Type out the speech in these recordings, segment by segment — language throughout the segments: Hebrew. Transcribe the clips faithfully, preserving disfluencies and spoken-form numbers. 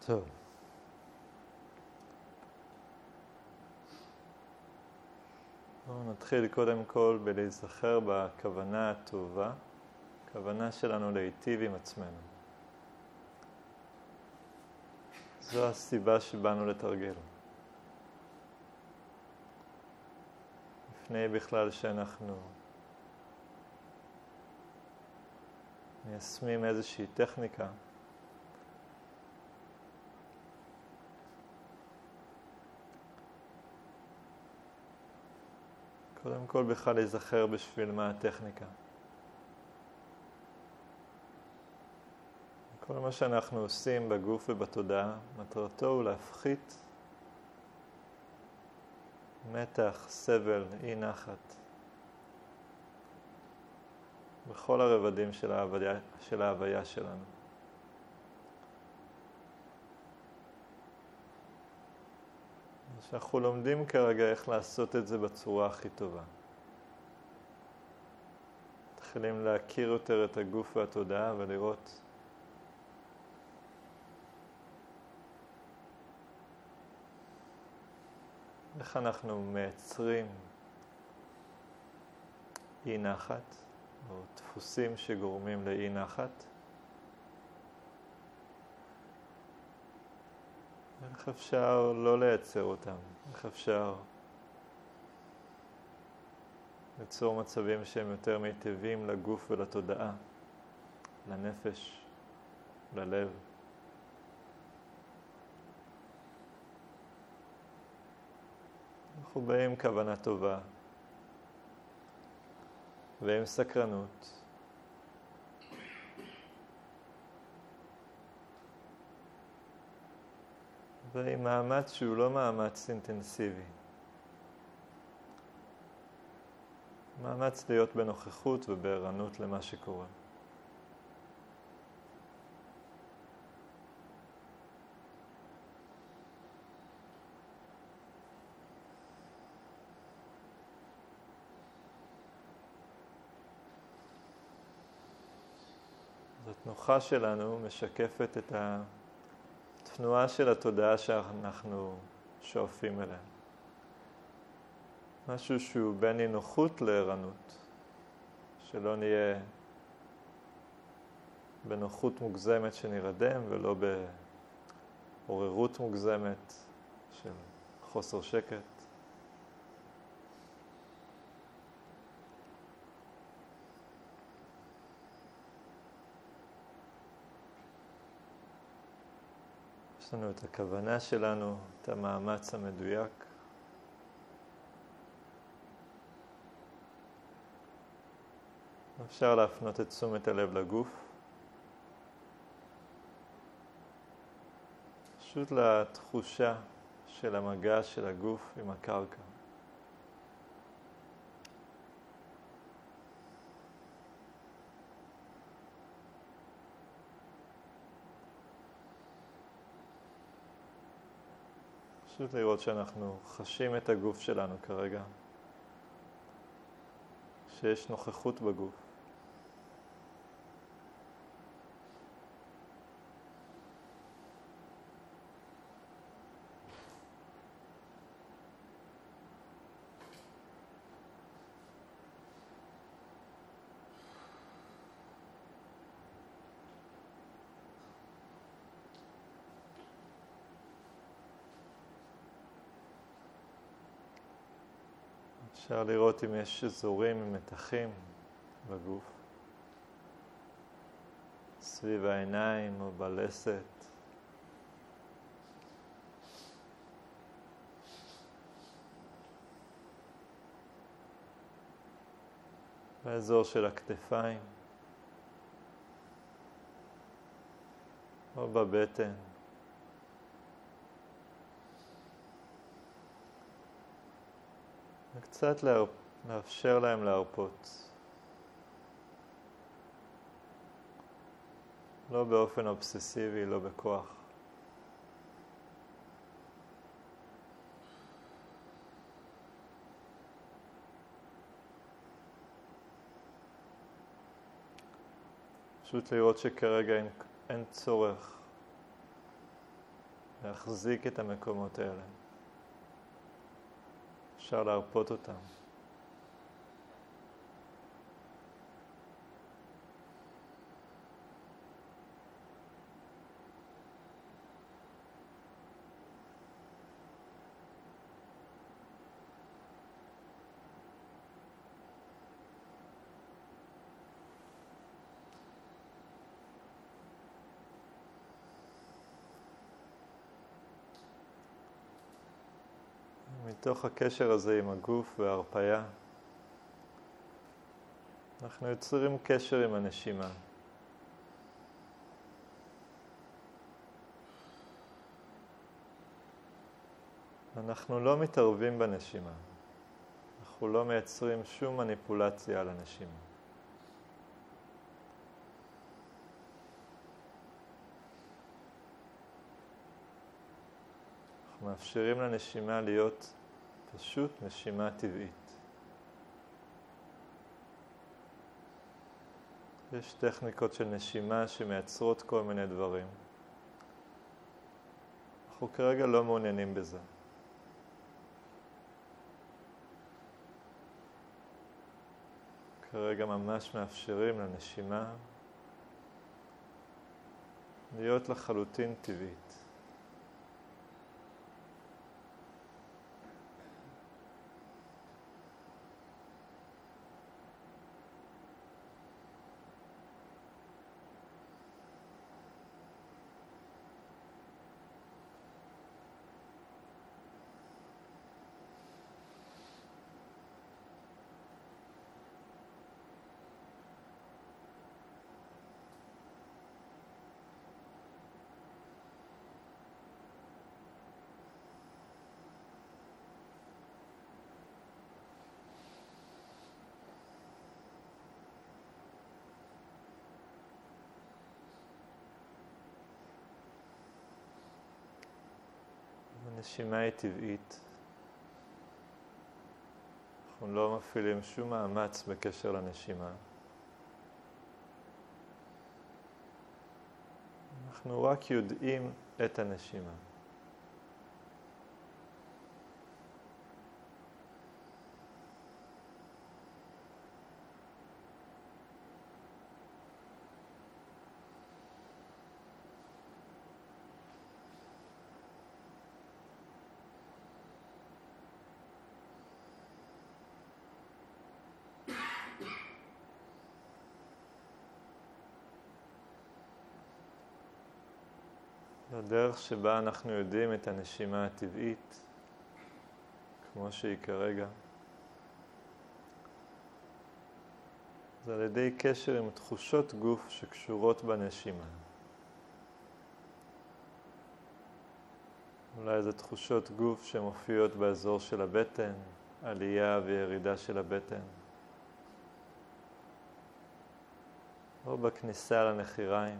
טוב. בואו נתחיל קודם כל בלהיזכר בכוונה הטובה, הכוונה שלנו להיטיב עם עצמנו. זו הסיבה שבאנו לתרגל. לפני בכלל שאנחנו מיישמים איזושהי טכניקה, קודם כל בכלל להיזכר בשביל מה הטכניקה. כל מה שאנחנו עושים בגוף ובתודעה, מטרתו הוא להפחית מתח, סבל, אי נחת בכל הרבדים של ההוויה, של ההוויה שלנו. שאנחנו לומדים כרגע איך לעשות את זה בצורה הכי טובה. מתחילים להכיר יותר את הגוף והתודעה ולראות איך אנחנו מייצרים אי נחת, או דפוסים שגורמים לאי נחת. איך אפשר לא לייצר אותם? איך אפשר ליצור מצבים שהם יותר מיטיבים לגוף ולתודעה, לנפש, ללב? אנחנו באים עם כוונה טובה ועם סקרנות. ועם מאמץ שהוא לא מאמץ אינטנסיבי. מאמץ להיות בנוכחות ובערנות למה שקורה. אז התנוחה שלנו משקפת את ה... תנועה של התודעה שאנחנו שואפים אליה. משהו שהוא בין נינוחות לערנות. שלא נהיה בנוחות מוגזמת שנרדם, ולא בעוררות מוגזמת של חוסר שקט. יש לנו את הכוונה שלנו, את המאמץ המדויק. אפשר להפנות את תשומת הלב לגוף. פשוט לתחושה של המגע של הגוף עם הקרקע. פשוט לראות שאנחנו חשים את הגוף שלנו כרגע, שיש נוכחות בגוף. אפשר לראות אם יש אזורים עם מתחים בגוף, סביב העיניים או בלסת. באזור של הכתפיים או בבטן. וקצת לאפשר להם להרפות. לא באופן אובססיבי, לא בכוח. פשוט לראות שכרגע אין, אין צורך להחזיק את המקומות האלה. אפשר להרפות אותם. מתוך הקשר הזה עם הגוף וההרפאיה, אנחנו יוצרים קשר עם הנשימה. אנחנו לא מתערבים בנשימה. אנחנו לא מייצרים שום מניפולציה על הנשימה. אנחנו מאפשרים לנשימה להיות פשוט נשימה טבעית. יש טכניקות של נשימה שמייצרות כל מיני דברים. אנחנו כרגע לא מעוניינים בזה. כרגע ממש מאפשרים לנשימה להיות לחלוטין טבעית. הנשימה היא טבעית. אנחנו לא מפעילים שום מאמץ בקשר לנשימה. אנחנו רק יודעים את הנשימה. הדרך שבה אנחנו יודעים את הנשימה הטבעית, כמו שהיא כרגע, זה על ידי קשר עם תחושות גוף שקשורות בנשימה. אולי זה תחושות גוף שמופיעות באזור של הבטן, עלייה וירידה של הבטן, או בכניסה לנחיריים.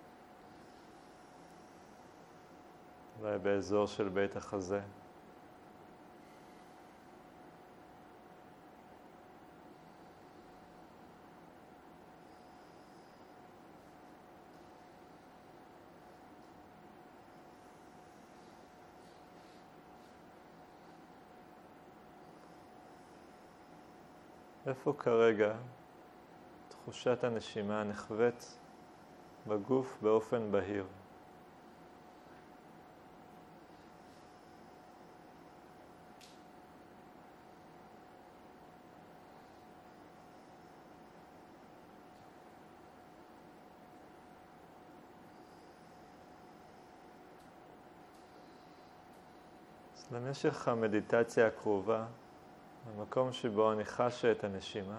אולי באזור של בית החזה. איפה כרגע תחושת הנשימה נחווית בגוף באופן בהיר? למשך המדיטציה הקרובה, במקום שבו אני חשה את הנשימה,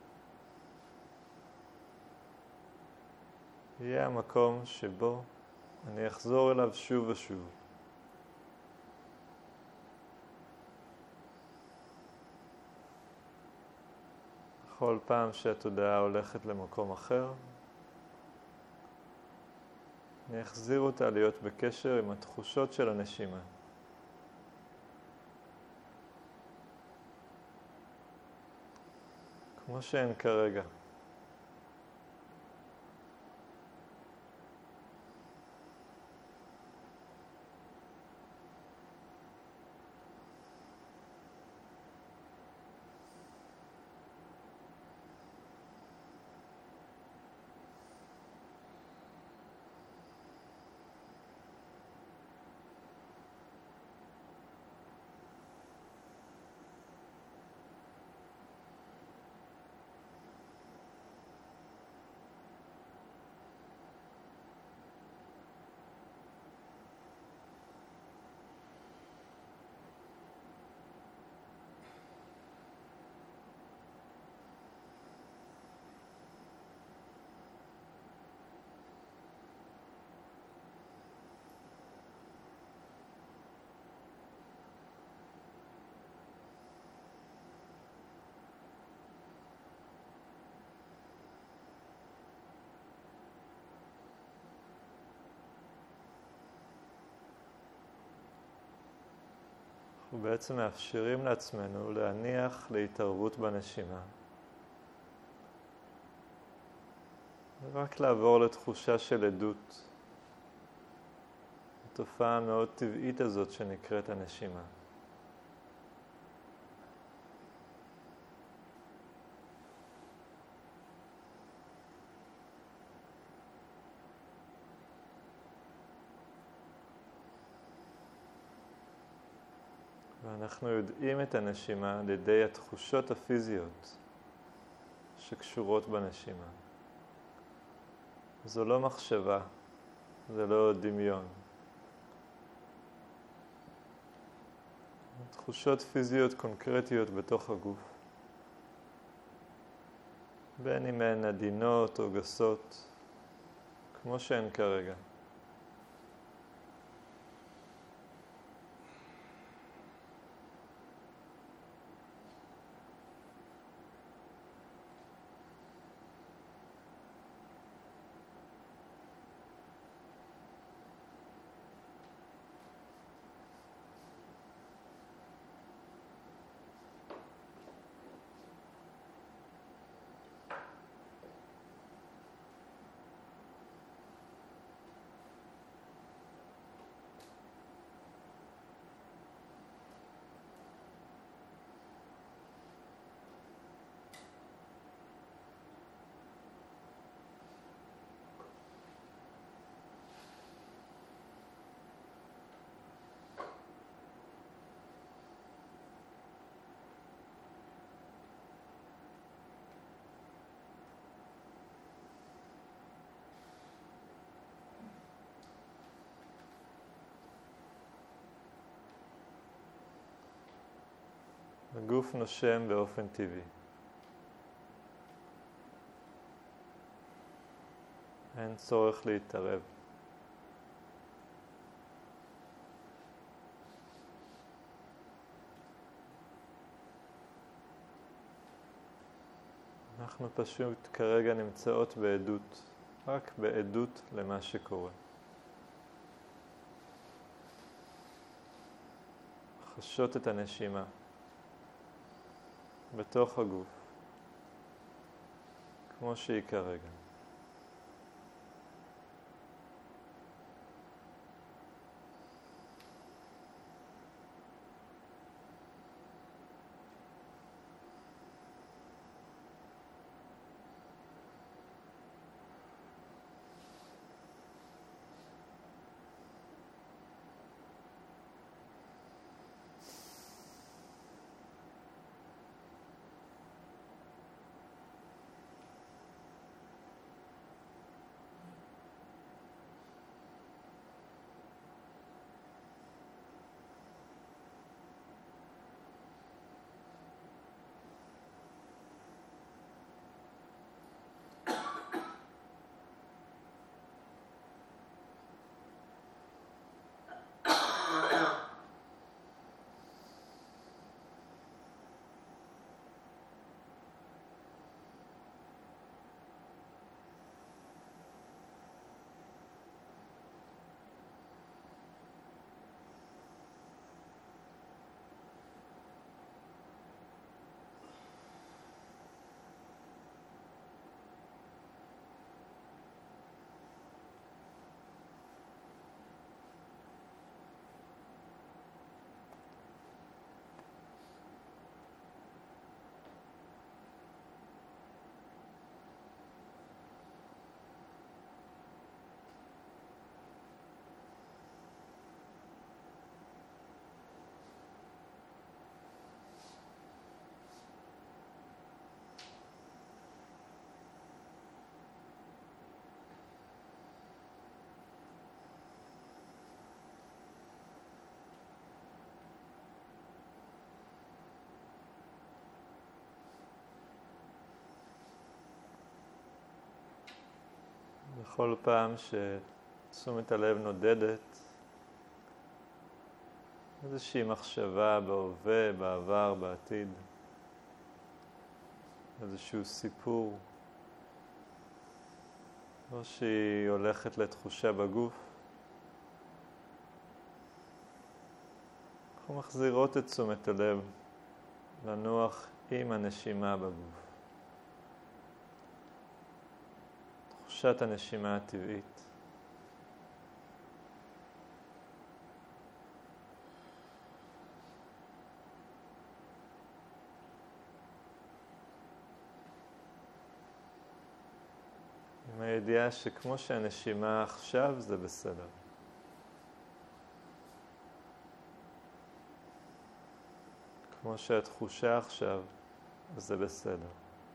יהיה המקום שבו אני אחזור אליו שוב ושוב. בכל פעם שהתודעה הולכת למקום אחר, אני אחזיר אותה להיות בקשר עם התחושות של הנשימה. כמו שהן כרגע. אנחנו בעצם מאפשרים לעצמנו להניח להתערבות בנשימה. ורק לעבור לתחושה של עדות. התופעה המאוד טבעית הזאת שנקראת הנשימה. ואנחנו יודעים את הנשימה על ידי התחושות הפיזיות שקשורות בנשימה. זו לא מחשבה, זה לא דמיון. תחושות פיזיות קונקרטיות בתוך הגוף. בין אם הן עדינות או גסות, כמו שהן כרגע. הגוף נושם באופן טבעי. אין צורך להתערב. אנחנו פשוט כרגע נמצאות בעדות, רק בעדות למה שקורה. חשות את הנשימה בתוך הגוף, כמו שהיא כרגע. בכל פעם שתשומת הלב נודדת, איזושהי מחשבה בהווה, בעבר, בעתיד, איזשהו סיפור, או שהיא הולכת לתחושה בגוף, אנחנו מחזירות את תשומת הלב לנוח עם הנשימה בגוף. תחושת הנשימה הטבעית. עם הידיעה שכמו שהנשימה עכשיו זה בסדר. כמו שהתחושה עכשיו זה בסדר.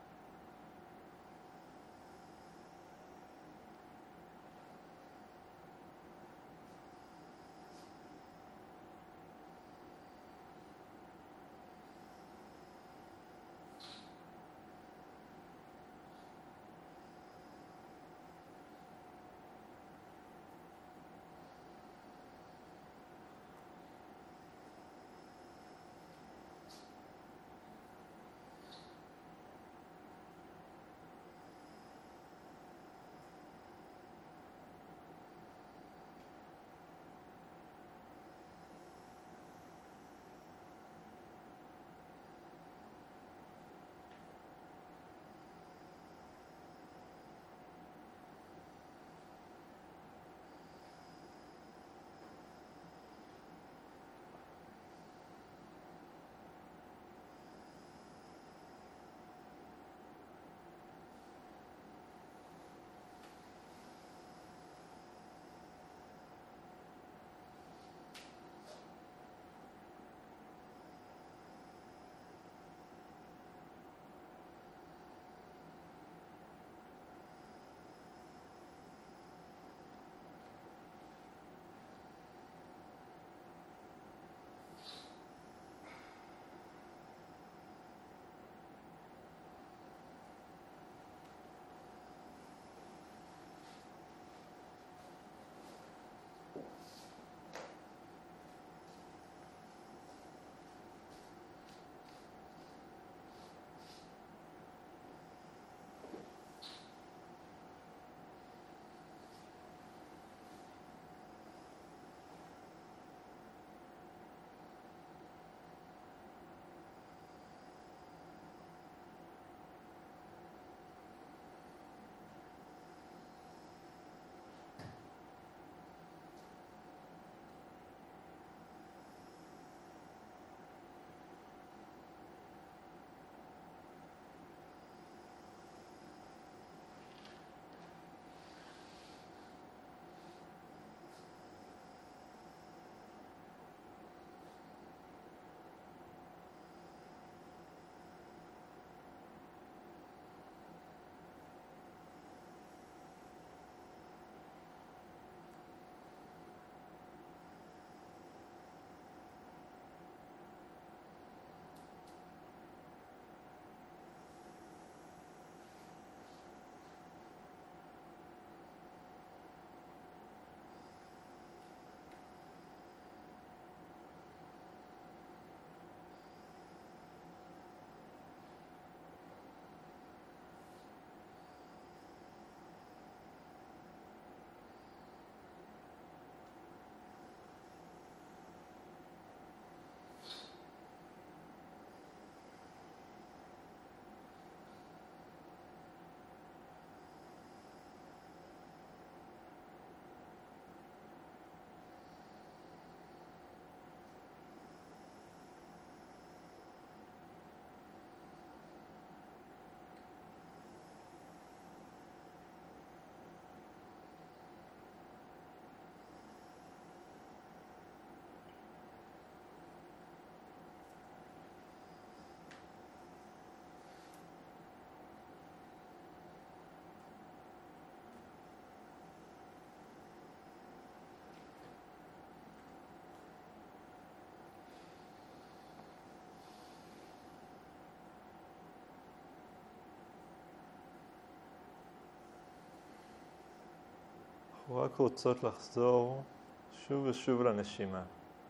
אנחנו רק רוצות לחזור שוב ושוב לנשימה.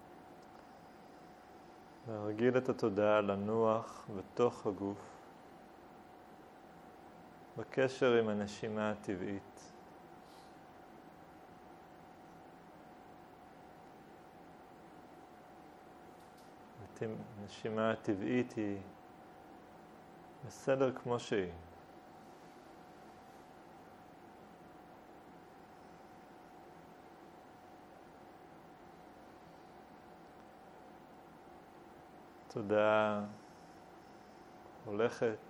להרגיל את התודעה לנוח בתוך הגוף, בקשר עם הנשימה הטבעית. הנשימה הטבעית היא בסדר כמו שהיא. תודעה הולכת,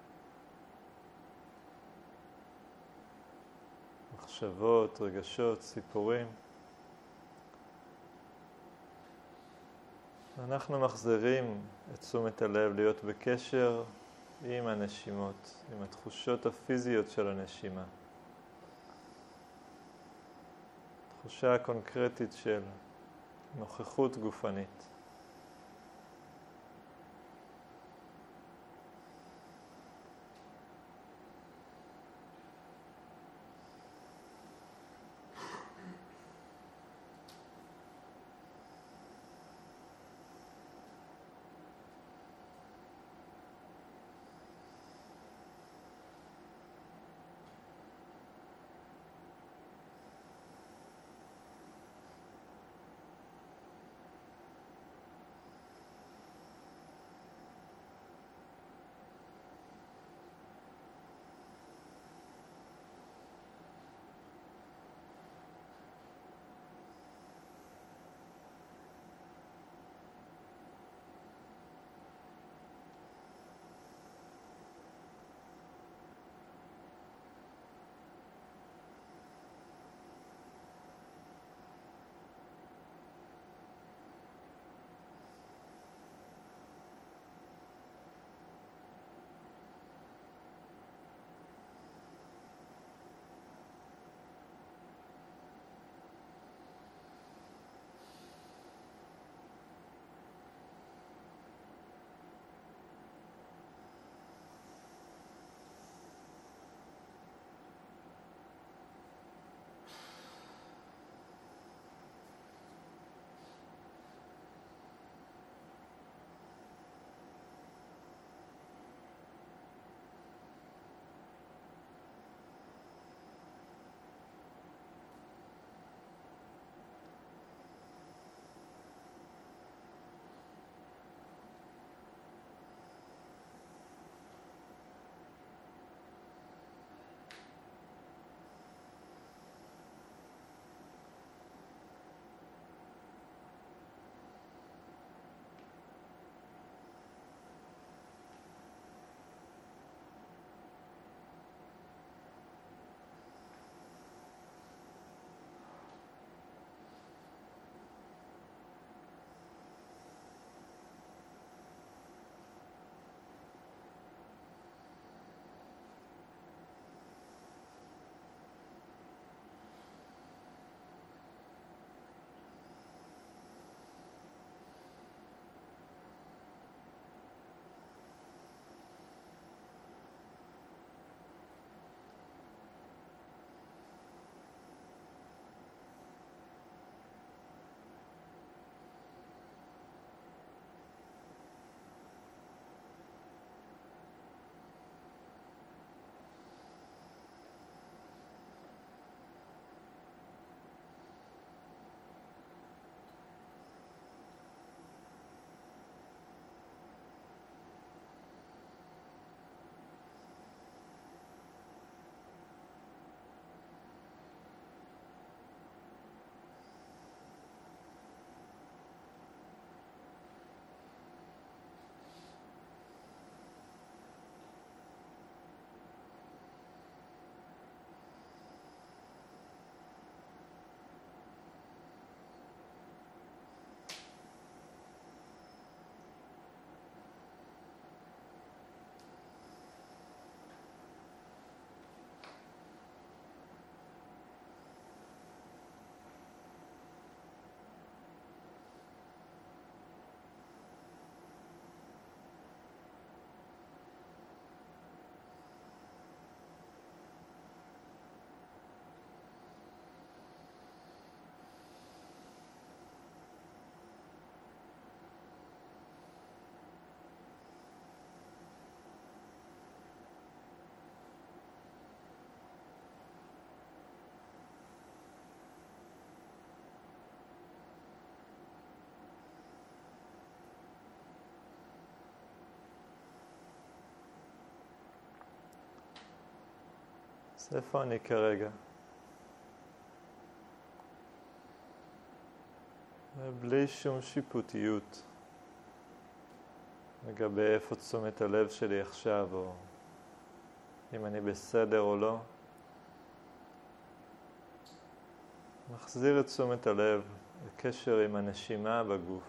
מחשבות, רגשות, סיפורים. אנחנו מחזירים את תשומת הלב להיות בקשר עם הנשימות, עם התחושות הפיזיות של הנשימה. תחושה קונקרטית של נוכחות גופנית. אז איפה אני כרגע? בלי שום שיפוטיות לגבי איפה תשומת הלב שלי עכשיו, או אם אני בסדר או לא. מחזיר את תשומת הלב לקשר עם הנשימה בגוף.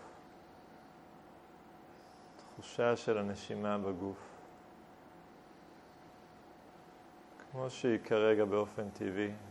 תחושה של הנשימה בגוף. כמו שהיא כרגע באופן טבעי.